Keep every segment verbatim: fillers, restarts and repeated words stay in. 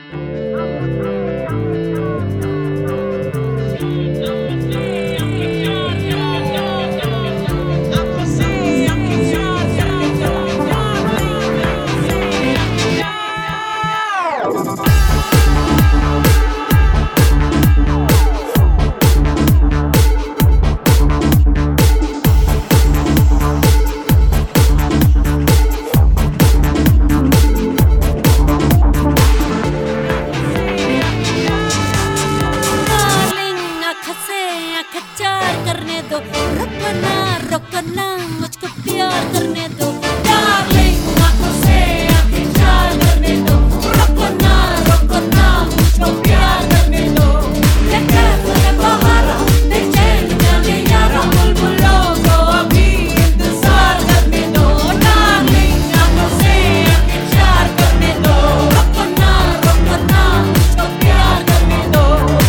रोकना रोकना मुझको प्यार करने दो डार्लिंग, आंखों से आंखें चार करने दो। रोकना रोकना मुझको प्यार करने दो। देखते बहारा बेचैन जाने यारा, बुलबुलों को अभी इंतजार करने दो। डार्लिंग, आंखों से आंखें चार करने दो। रोकना रोकना मुझको प्यार करने दो।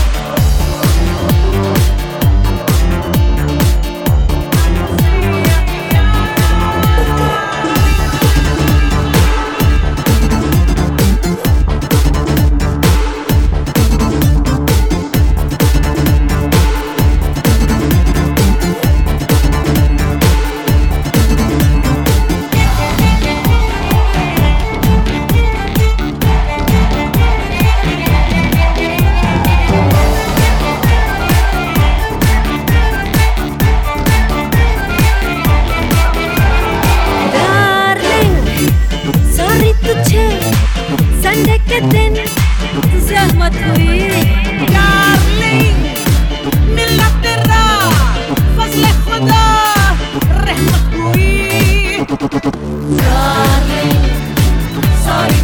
संडे के दिन जहमत हुई डार्लिंग, मिला तेरा फजले खुदा रहमत हुई डार्लिंग, सॉरी